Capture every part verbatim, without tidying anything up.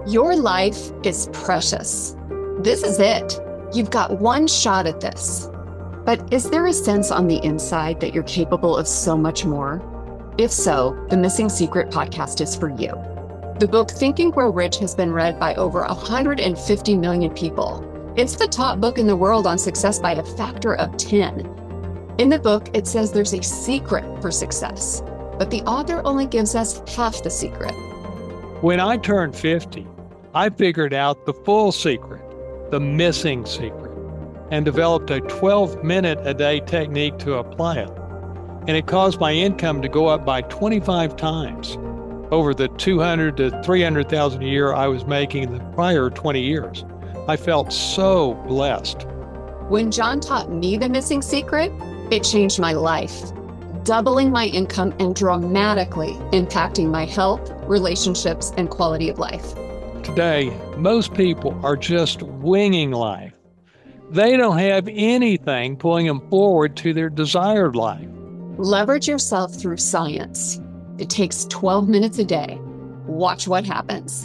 Your life is precious. This is it. You've got one shot at this. But is there a sense on the inside that you're capable of so much more? If so, the Missing Secret podcast is for you. The book Think and Grow Rich has been read by over one hundred fifty million people. It's the top book in the world on success by a factor of ten. In the book, it says there's a secret for success, but the author only gives us half the secret. When I turned fifty, I figured out the full secret, the missing secret, and developed a twelve minute a day technique to apply it. And it caused my income to go up by twenty-five times over the two hundred to three hundred thousand a year I was making in the prior twenty years. I felt so blessed. When John taught me the missing secret, it changed my life, doubling my income and dramatically impacting my health, relationships, and quality of life. Today, most people are just winging life. They don't have anything pulling them forward to their desired life. Leverage yourself through science. It takes twelve minutes a day. Watch what happens.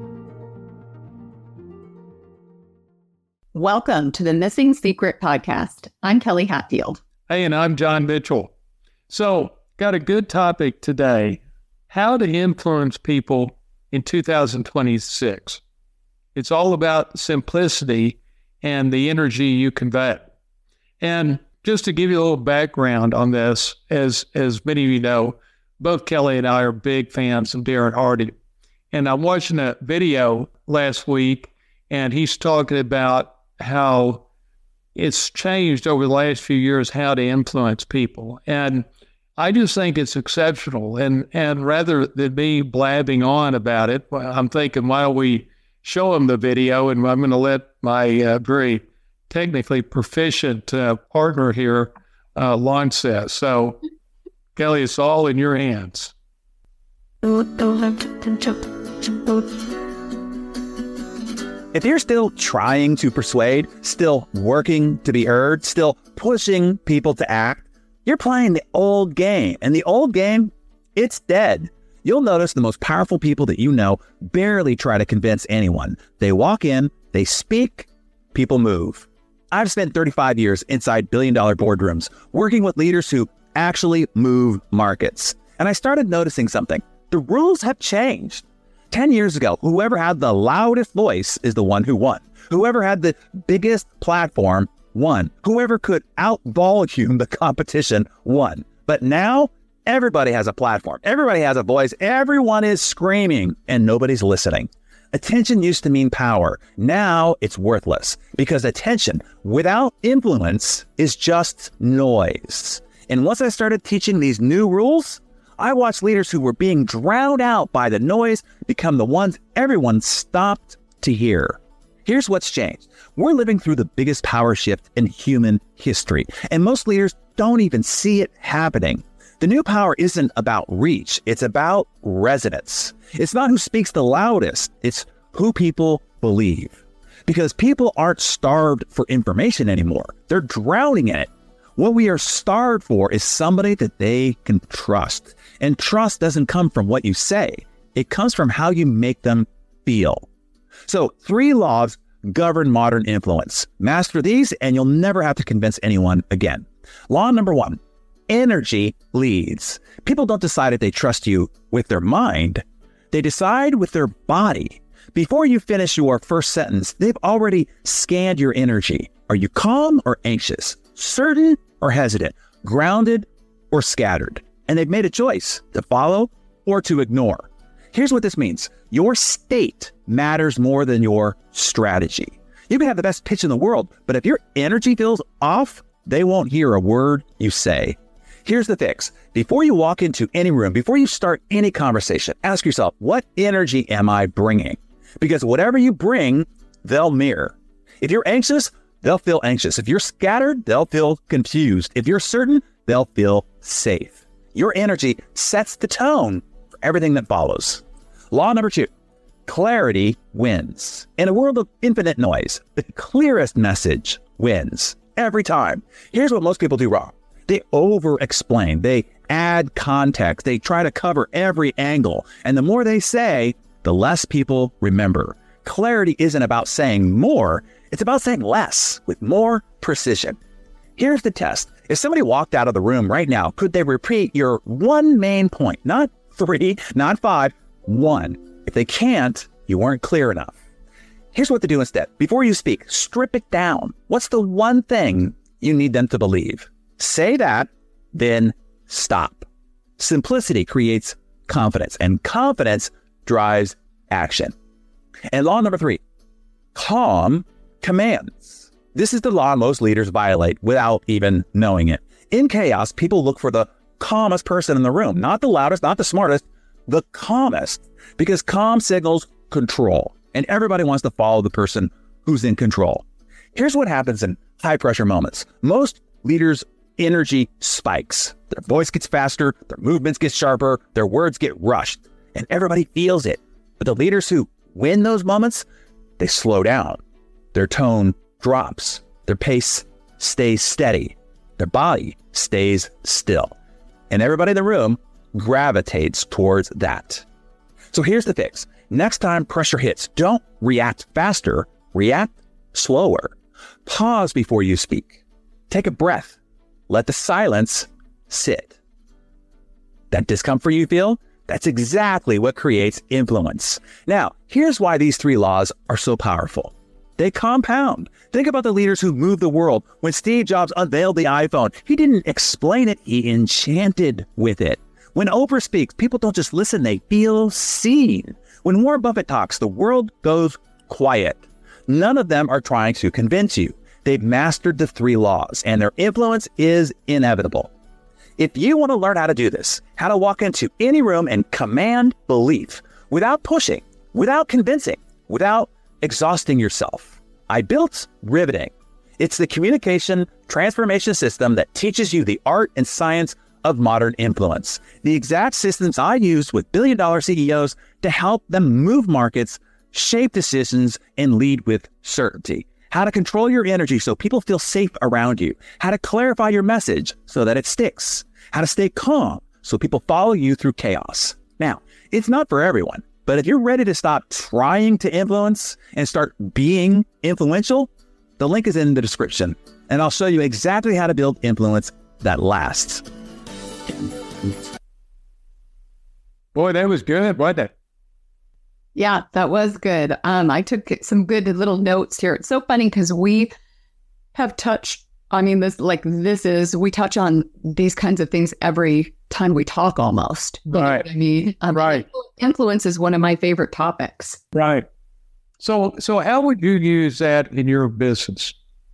Welcome to the Missing Secret podcast. I'm Kelly Hatfield. Hey, and I'm John Mitchell. So, got a good topic today, how to influence people in two thousand twenty-six. It's all about simplicity and the energy you convey. And just to give you a little background on this, as, as many of you know, both Kelly and I are big fans of Darren Hardy. And I'm watching a video last week, and he's talking about how it's changed over the last few years how to influence people. And I just think it's exceptional. And and rather than me blabbing on about it, I'm thinking, why don't we show him the video? And I'm going to let my uh, very technically proficient uh, partner here uh, launch that. So, Kelly, it's all in your hands. If you're still trying to persuade, still working to be heard, still pushing people to act, you're playing the old game. And the old game, it's dead. You'll notice the most powerful people that you know barely try to convince anyone. They walk in, they speak, people move. I've spent thirty-five years inside billion-dollar boardrooms working with leaders who actually move markets. And I started noticing something. The rules have changed. Ten years ago, whoever had the loudest voice is the one who won. Whoever had the biggest platform won. Whoever could out-volume the competition won. But now, everybody has a platform. Everybody has a voice. Everyone is screaming, and nobody's listening. Attention used to mean power. Now it's worthless because attention without influence is just noise. And once I started teaching these new rules, I watched leaders who were being drowned out by the noise become the ones everyone stopped to hear. Here's what's changed. We're living through the biggest power shift in human history, and most leaders don't even see it happening. The new power isn't about reach, it's about resonance. It's not who speaks the loudest, it's who people believe. Because people aren't starved for information anymore, they're drowning in it. What we are starved for is somebody that they can trust. And trust doesn't come from what you say, it comes from how you make them feel. So three laws govern modern influence. Master these and you'll never have to convince anyone again. Law number one. Energy leads. People don't decide if they trust you with their mind. They decide with their body. Before you finish your first sentence, they've already scanned your energy. Are you calm or anxious? Certain or hesitant? Grounded or scattered? And they've made a choice to follow or to ignore. Here's what this means. Your state matters more than your strategy. You can have the best pitch in the world, but if your energy feels off, they won't hear a word you say. Here's the fix. Before you walk into any room, before you start any conversation, ask yourself, what energy am I bringing? Because whatever you bring, they'll mirror. If you're anxious, they'll feel anxious. If you're scattered, they'll feel confused. If you're certain, they'll feel safe. Your energy sets the tone for everything that follows. Law number two, clarity wins. In a world of infinite noise, the clearest message wins every time. Here's what most people do wrong. They over-explain. They add context. They try to cover every angle. And the more they say, the less people remember. Clarity isn't about saying more, it's about saying less with more precision. Here's the test. If somebody walked out of the room right now, could they repeat your one main point? Not three, not five, one. If they can't, you weren't clear enough. Here's what to do instead. Before you speak, strip it down. What's the one thing you need them to believe? Say that, then stop. Simplicity creates confidence, and confidence drives action. And law number three, calm commands. This is the law most leaders violate without even knowing it. In chaos, people look for the calmest person in the room, not the loudest, not the smartest, the calmest, because calm signals control, and everybody wants to follow the person who's in control. Here's what happens in high pressure moments. Most leaders' energy spikes. Their voice gets faster, their movements get sharper, their words get rushed, and everybody feels it. But the leaders who win those moments, they slow down. Their tone drops. Their pace stays steady. Their body stays still. And everybody in the room gravitates towards that. So here's the fix. Next time pressure hits, don't react faster, react slower. Pause before you speak. Take a breath. Let the silence sit. That discomfort you feel, that's exactly what creates influence. Now, here's why these three laws are so powerful. They compound. Think about the leaders who moved the world. When Steve Jobs unveiled the iPhone, he didn't explain it, he enchanted with it. When Oprah speaks, people don't just listen, they feel seen. When Warren Buffett talks, the world goes quiet. None of them are trying to convince you. They've mastered the three laws, and their influence is inevitable. If you want to learn how to do this, how to walk into any room and command belief without pushing, without convincing, without exhausting yourself, I built Riveting. It's the communication transformation system that teaches you the art and science of modern influence. The exact systems I use with billion dollar C E Os to help them move markets, shape decisions, and lead with certainty. How to control your energy so people feel safe around you. How to clarify your message so that it sticks. How to stay calm so people follow you through chaos. Now, it's not for everyone, but if you're ready to stop trying to influence and start being influential, the link is in the description, and I'll show you exactly how to build influence that lasts. Boy, that was good, wasn't it? Yeah, that was good. Um, I took some good little notes here. It's so funny because we have touched, I mean, this like this is, we touch on these kinds of things every time we talk almost. You know Right. what I mean? Um, Right. Influence is one of my favorite topics. Right. So, so how would you use that in your business?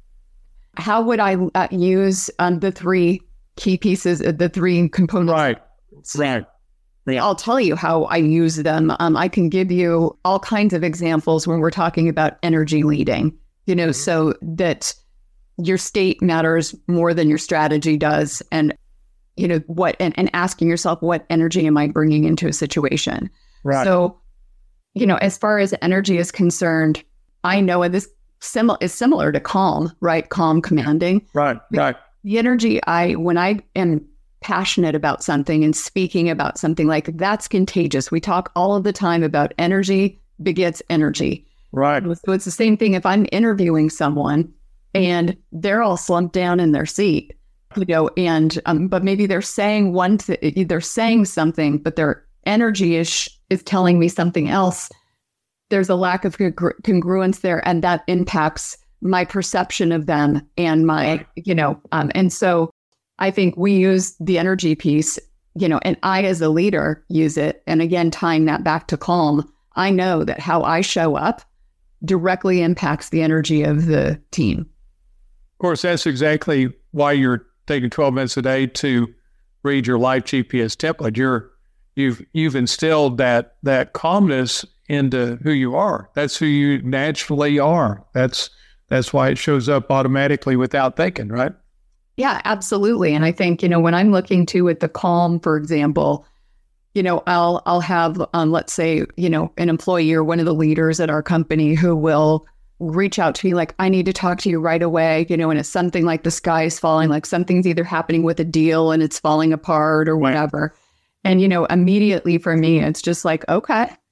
How would I uh, use um, the three key pieces, uh, the three components? Right. Right. I'll tell you how I use them. Um, I can give you all kinds of examples when we're talking about energy leading, you know, so that your state matters more than your strategy does. And, you know, what, and, and asking yourself, what energy am I bringing into a situation? Right. So, you know, as far as energy is concerned, I know, and this sim- is similar to calm, right? Calm commanding. Right. Right. The energy I, when I am passionate about something and speaking about something, like that's contagious. We talk all of the time about energy begets energy. Right. So it's the same thing if I'm interviewing someone and they're all slumped down in their seat, you know, and, um, but maybe they're saying one, th- they're saying something, but their energy is, sh- is telling me something else. There's a lack of congru- congruence there, and that impacts my perception of them and my, you know, um, and so I think we use the energy piece, you know, and I as a leader use it. And again, tying that back to calm, I know that how I show up directly impacts the energy of the team. Of course, that's exactly why you're taking twelve minutes a day to read your Life G P S template. You're, you've you've instilled that that calmness into who you are. That's who you naturally are. That's that's why it shows up automatically without thinking, right? Yeah, absolutely. And I think, you know, when I'm looking to at the calm, for example, you know, I'll I'll have, um, let's say, you know, an employee or one of the leaders at our company who will reach out to me like, I need to talk to you right away, you know, and it's something like the sky is falling, like something's either happening with a deal and it's falling apart or whatever. And, you know, immediately for me, it's just like, okay,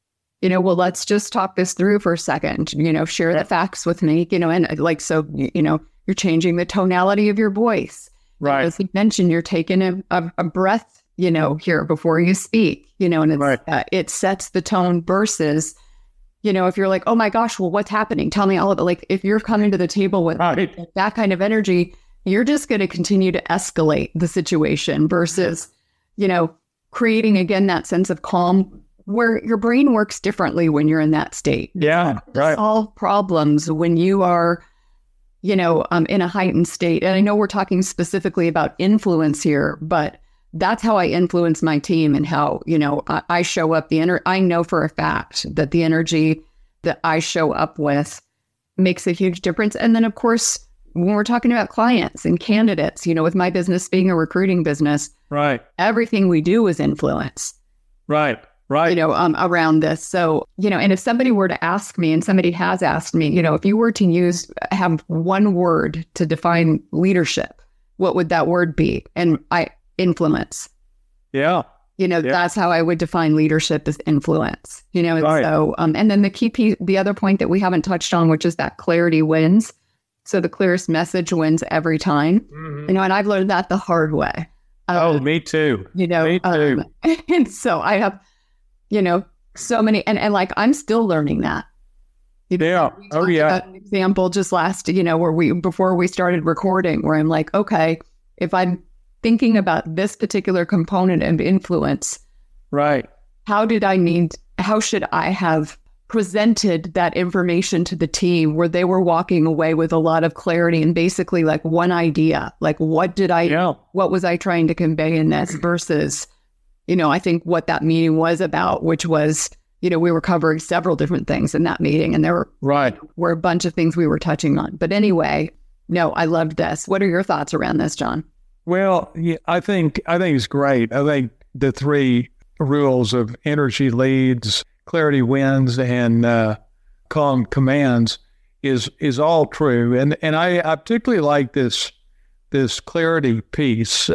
you know, well, let's just talk this through for a second, you know, share the facts with me, you know, and like, so, you know, you're changing the tonality of your voice. Right. As you mentioned, you're taking a, a, a breath, you know, here before you speak, you know, and it's, right. uh, it sets the tone versus, you know, if you're like, oh my gosh, well, what's happening? Tell me all of it. Like if you're coming to the table with right. that kind of energy, you're just going to continue to escalate the situation versus, you know, creating again that sense of calm where your brain works differently when you're in that state. Yeah, right. Solve problems when you are, you know, um, in a heightened state. And I know we're talking specifically about influence here, but that's how I influence my team and how, you know, I, I show up. The ener- I know for a fact that the energy that I show up with makes a huge difference. And then, of course, when we're talking about clients and candidates, you know, with my business being a recruiting business, right, everything we do is influence. Right, right. You know, um, around this. So, you know, and if somebody were to ask me, and somebody has asked me, you know, if you were to use, have one word to define leadership, what would that word be? And I, influence. Yeah. You know, yeah. that's how I would define leadership as influence, you know, and right. so, um, and then the key piece, the other point that we haven't touched on, which is that clarity wins. So the clearest message wins every time, mm-hmm. you know, and I've learned that the hard way. Um, oh, me too. You know, me too. Um, and so I have, you know, so many, and, and like, I'm still learning that. You know, yeah. Oh, yeah. An example just last, you know, where we, before we started recording, where I'm like, okay, if I'm thinking about this particular component of influence, right? How did I need, how should I have presented that information to the team where they were walking away with a lot of clarity and basically like one idea, like what did I, yeah. what was I trying to convey in this versus, you know, I think what that meeting was about, which was, you know, we were covering several different things in that meeting and there were, right. were a bunch of things we were touching on. But anyway, no, I loved this. What are your thoughts around this, John? Well, yeah, I think I think it's great. I think the three rules of energy leads, clarity wins, and uh, calm commands is is all true. And and I, I particularly like this this clarity piece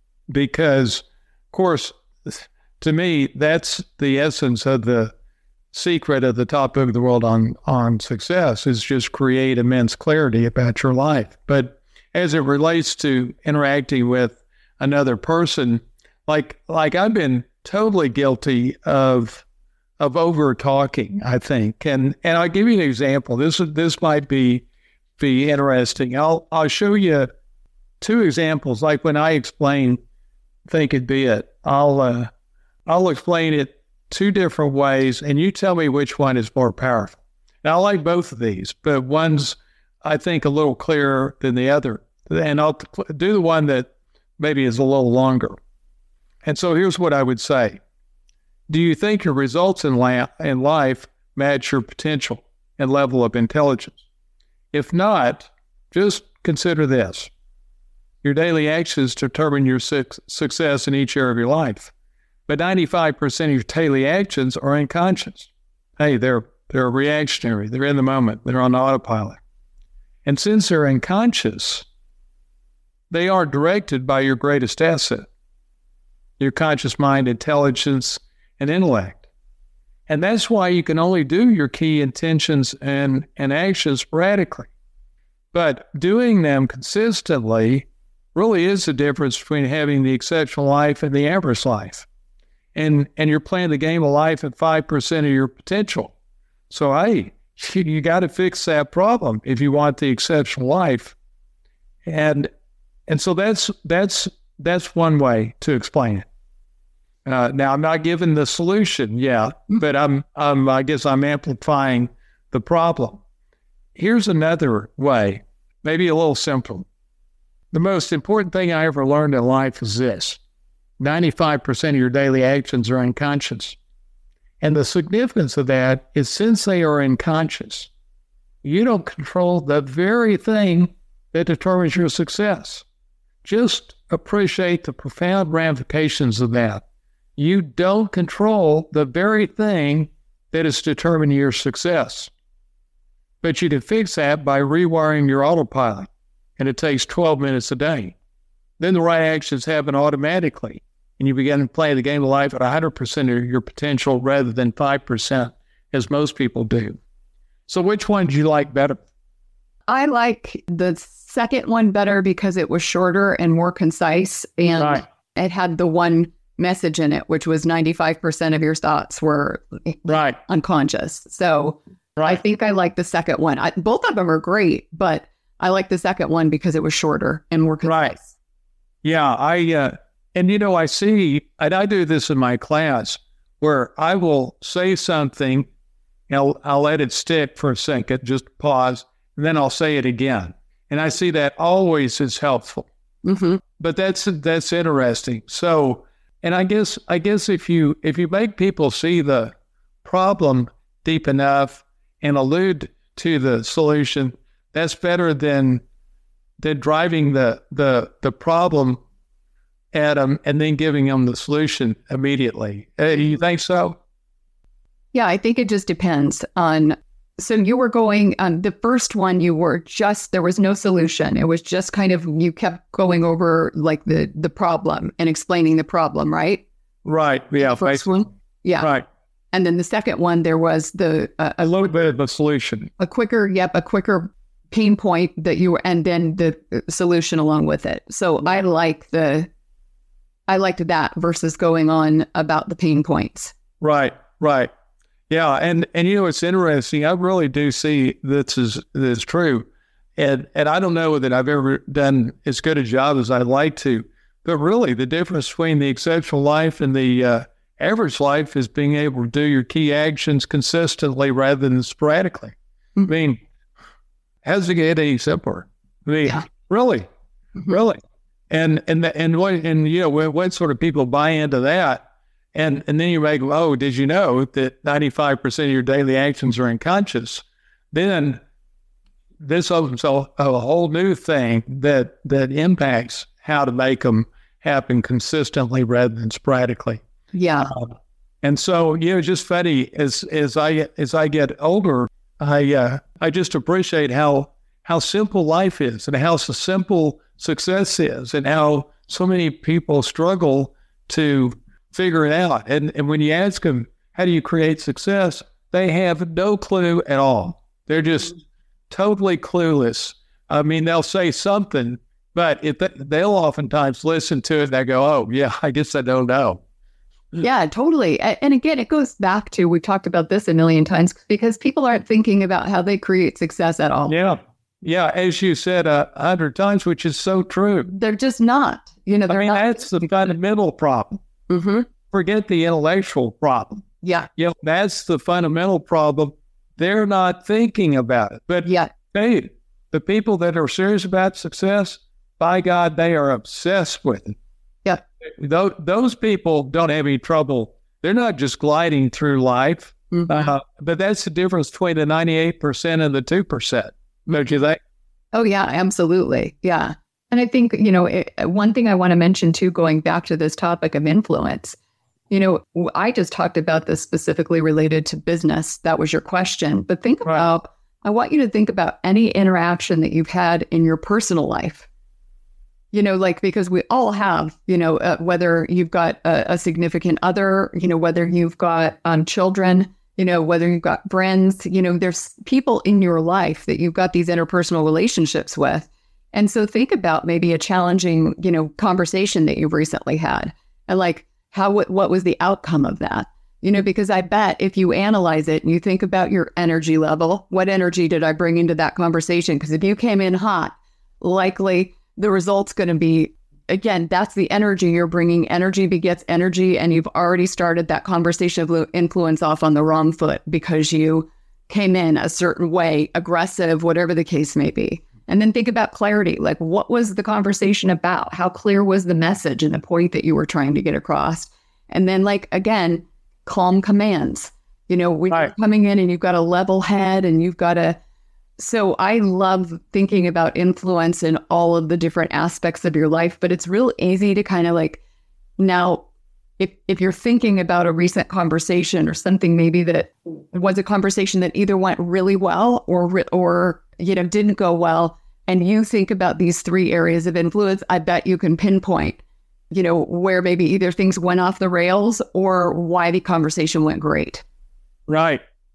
because, of course, to me that's the essence of the secret of the top book of the world on on success is just create immense clarity about your life. But as it relates to interacting with another person, like like I've been totally guilty of of over talking, I think. And and I'll give you an example. This this might be be interesting. I'll I'll show you two examples. Like when I explain Think It Be It, I'll uh, I'll explain it two different ways, and you tell me which one is more powerful. Now I like both of these, but one's I think a little clearer than the other. And I'll do the one that maybe is a little longer. And so here's what I would say. Do you think your results in, la- in life match your potential and level of intelligence? If not, just consider this. Your daily actions determine your su- success in each area of your life. But ninety-five percent of your daily actions are unconscious. Hey, they're, they're reactionary. They're in the moment. They're on autopilot. And since they're unconscious, they are directed by your greatest asset, your conscious mind, intelligence, and intellect. And that's why you can only do your key intentions and, and actions sporadically. But doing them consistently really is the difference between having the exceptional life and the average life. And, and you're playing the game of life at five percent of your potential. So, hey, you got to fix that problem if you want the exceptional life. And And so that's that's that's one way to explain it. Uh, now I'm not giving the solution, yeah, but I'm I'm I guess I'm amplifying the problem. Here's another way, maybe a little simpler. The most important thing I ever learned in life is this: ninety-five percent of your daily actions are unconscious, and the significance of that is since they are unconscious, you don't control the very thing that determines your success. Just appreciate the profound ramifications of that. You don't control the very thing that is determining your success. But you can fix that by rewiring your autopilot, and it takes twelve minutes a day. Then the right actions happen automatically, and you begin to play the game of life at one hundred percent of your potential rather than five percent as most people do. So which one do you like better? I like the second one better because it was shorter and more concise, and Right. it had the one message in it, which was ninety-five percent of your thoughts were Right. unconscious. So I Right. think I like the second one. I, both of them are great, but I like the second one because it was shorter and more concise. Right. Yeah. I, uh, and you know, I see, and I do this in my class where I will say something, and I'll, I'll let it stick for a second, just pause, and then I'll say it again. And I see that always is helpful. Mm-hmm. But that's that's interesting. So, and I guess I guess if you if you make people see the problem deep enough and allude to the solution, that's better than than driving the the the problem at them and then giving them the solution immediately. Uh, you think so? Yeah, I think it just depends on. So you were going on the first one, you were just, there was no solution. It was just kind of, you kept going over like the, the problem and explaining the problem, right? Right. Yeah. The first basically. one. Yeah. Right. And then the second one, there was the, uh, A little bit of a solution. a quicker, yep, a quicker pain point that you were, and then the solution along with it. So I like the, I liked that versus going on about the pain points. Right. Right. Yeah, and, and you know, it's interesting. I really do see this is this is true. And and I don't know that I've ever done as good a job as I'd like to. But really, the difference between the exceptional life and the uh, average life is being able to do your key actions consistently rather than sporadically. Mm-hmm. I mean, how's it get any simpler? I mean, yeah. really, mm-hmm. really. And and the, and what and you know what, what sort of people buy into that? And and then you make, oh, did you know that ninety-five percent of your daily actions are unconscious? Then this opens a, a whole new thing that that impacts how to make them happen consistently rather than sporadically. Yeah. Uh, and so, you know, just funny as as I as I get older, I uh, I just appreciate how how simple life is and how simple success is and how so many people struggle to figure it out. And and when you ask them, how do you create success? They have no clue at all. They're just totally clueless. I mean, they'll say something, but if they, they'll oftentimes listen to it and they go, oh, yeah, I guess I don't know. Yeah, totally. And again, it goes back to, we've talked about this a million times, because people aren't thinking about how they create success at all. Yeah. Yeah. As you said a hundred times, which is so true. They're just not. You know, I mean, not- that's the fundamental problem. Mm-hmm. Forget the intellectual problem. Yeah. You know, that's the fundamental problem. They're not thinking about it. But yeah. hey, the people that are serious about success, by God, they are obsessed with it. Yeah. Those, those people don't have any trouble. They're not just gliding through life. Mm-hmm. Uh, but that's the difference between the ninety-eight percent and the two percent. Don't you think? Oh, yeah, absolutely. Yeah. And I think, you know, it, one thing I want to mention too, going back to this topic of influence, you know, I just talked about this specifically related to business. That was your question. But think right. about, I want you to think about any interaction that you've had in your personal life. You know, like, because we all have, you know, uh, whether you've got a, a significant other, you know, whether you've got um, children, you know, whether you've got friends, you know, there's people in your life that you've got these interpersonal relationships with. And so think about maybe a challenging, you know, conversation that you've recently had, and like how, what, what was the outcome of that? You know, because I bet if you analyze it and you think about your energy level, what energy did I bring into that conversation? Because if you came in hot, likely the result's going to be, again, that's the energy you're bringing. Energy begets energy. And you've already started that conversation of influence off on the wrong foot because you came in a certain way, aggressive, whatever the case may be. And then think about clarity. Like, what was the conversation about? How clear was the message and the point that you were trying to get across? And then, like, again, calm commands. You know, when right. you're coming in and you've got a level head and you've got a, so I love thinking about influence in all of the different aspects of your life, but it's real easy to kind of like, now, if if you're thinking about a recent conversation or something maybe that was a conversation that either went really well or, or, you know, didn't go well, and you think about these three areas of influence, I bet you can pinpoint, you know, where maybe either things went off the rails or why the conversation went great. Right.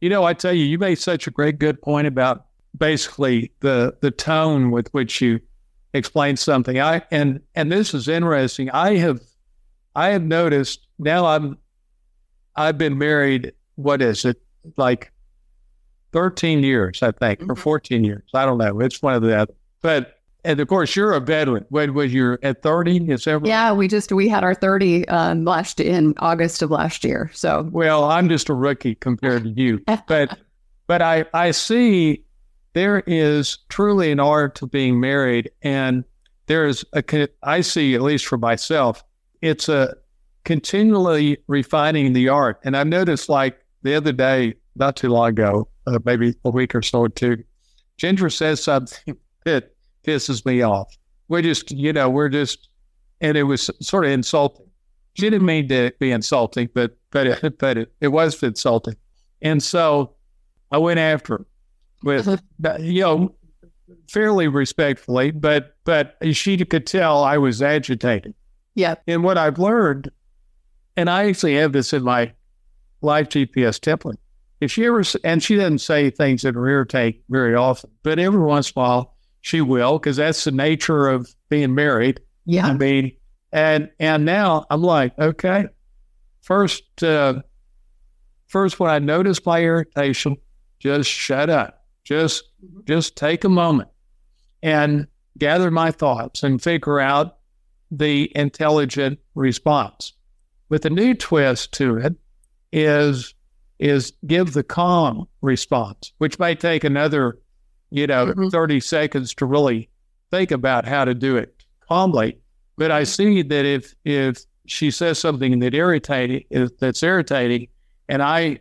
You know, I tell you, you made such a great, good point about basically the the tone with which you explain something. I and and this is interesting. I have I have noticed now. I'm I've been married. What is it like? thirteen years, I think, mm-hmm. or fourteen years. I don't know. It's one of the other. But and of course, you're a veteran. When was you at thirty? Is that right? Yeah, we just we had our thirty um, last in August of last year. So well, I'm just a rookie compared to you. But but I I see. There is truly an art to being married, and there's a, I see, at least for myself, it's a continually refining the art. And I noticed like the other day, not too long ago, uh, maybe a week or so or two, Ginger says something that pisses me off. We're just, you know, we're just, and it was sort of insulting. She didn't mean to be insulting, but, but, it, but it, it was insulting. And so I went after her. With, you know, fairly respectfully, but but she could tell I was agitated. Yeah. And what I've learned, and I actually have this in my live G P S template, if she ever, and she doesn't say things that are irritating very often, but every once in a while she will, because that's the nature of being married. Yeah. I mean, and and now I'm like, okay, first, uh, first when I notice my irritation, just shut up. Just, just take a moment and gather my thoughts and figure out the intelligent response. With a new twist to it is, is give the calm response, which may take another, you know, mm-hmm. thirty seconds to really think about how to do it calmly. But I see that if, if she says something that irritating, that's irritating, and I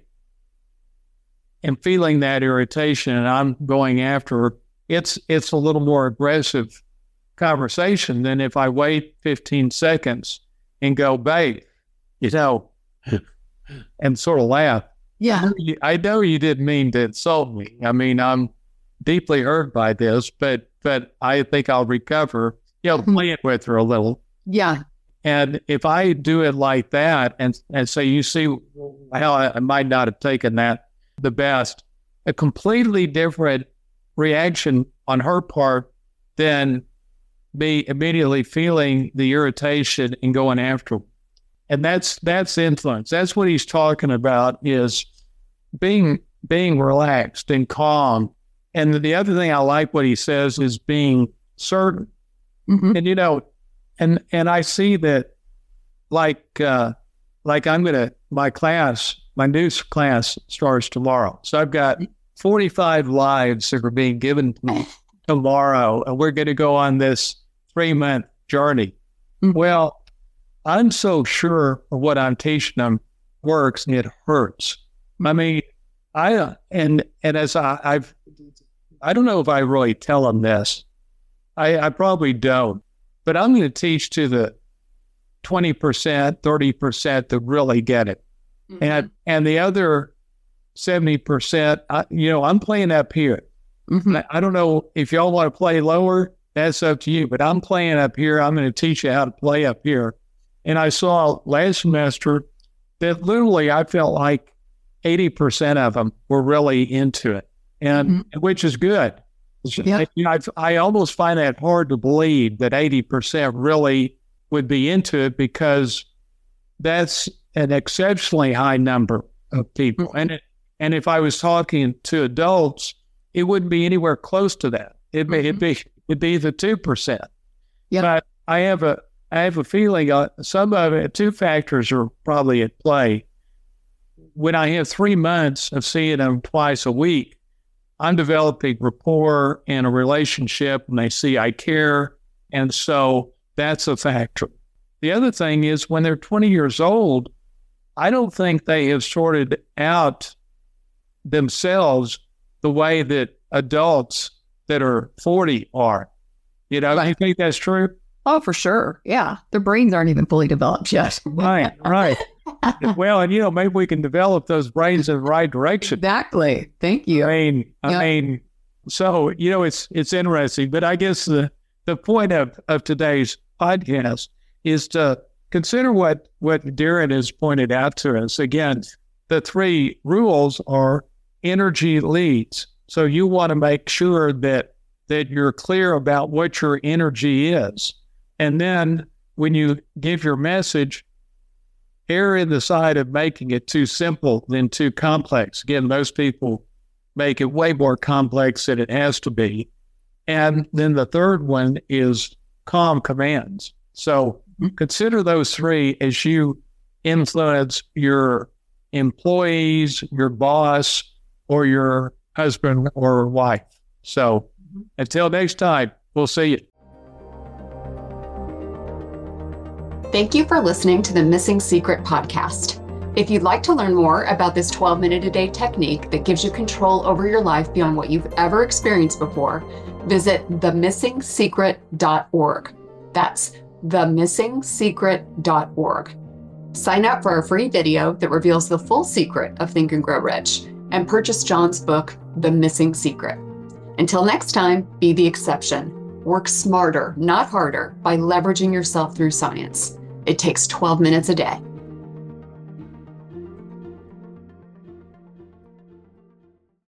am feeling that irritation and I'm going after her, it's it's a little more aggressive conversation than if I wait fifteen seconds and go, babe, you know, and sort of laugh. Yeah. I know you didn't mean to insult me. I mean, I'm deeply hurt by this, but but I think I'll recover, you know, play it with her a little. Yeah. And if I do it like that and, and say, you see how I, I might not have taken that the best, a completely different reaction on her part than me immediately feeling the irritation and going after her. And that's that's influence. That's what he's talking about, is being being relaxed and calm. And the other thing I like what he says is being certain. Mm-hmm. And you know, and and I see that like uh, like I'm gonna my class. My new class starts tomorrow. So I've got forty-five lives that are being given to me tomorrow, and we're going to go on this three-month journey. Mm-hmm. Well, I'm so sure of what I'm teaching them works, it hurts. I mean, I and and as I, I've, I don't know if I really tell them this. I, I probably don't, but I'm going to teach to the twenty percent, thirty percent that really get it. Mm-hmm. And and the other seventy percent, I, you know, I'm playing up here. Mm-hmm. I, I don't know if y'all want to play lower, that's up to you, but I'm playing up here. I'm going to teach you how to play up here. And I saw last semester that literally I felt like eighty percent of them were really into it, and mm-hmm. which is good. Yep. You know, I, I almost find that hard to believe that eighty percent really would be into it, because that's an exceptionally high number of people. Mm-hmm. And it, and if I was talking to adults, it wouldn't be anywhere close to that. It may, mm-hmm. it'd be it'd be the two percent. Yep. But I have a I have a feeling uh, some of it, two factors are probably at play. When I have three months of seeing them twice a week, I'm developing rapport and a relationship, and they see I care. And so that's a factor. The other thing is, when they're twenty years old, I don't think they have sorted out themselves the way that adults that are forty are. You know, right. You think that's true? Oh, for sure. Yeah. Their brains aren't even fully developed yet. Right, right. Well, and, you know, maybe we can develop those brains in the right direction. Exactly. Thank you. I mean, I yep. mean, so, you know, it's it's interesting. But I guess the, the point of, of today's podcast is to consider what, what Darren has pointed out to us. Again, the three rules are energy leads. So you want to make sure that that you're clear about what your energy is. And then when you give your message, err in the side of making it too simple than too complex. Again, most people make it way more complex than it has to be. And then the third one is calm commands. So consider those three as you influence your employees, your boss, or your husband or wife. So until next time, we'll see you. Thank you for listening to the Missing Secret podcast. If you'd like to learn more about this twelve minute a day technique that gives you control over your life beyond what you've ever experienced before, visit the missing secret dot org. That's the missing secret dot org. Sign up for our free video that reveals the full secret of Think and Grow Rich, and purchase John's book, The Missing Secret. Until next time, be the exception. Work smarter, not harder, by leveraging yourself through science. It takes twelve minutes a day.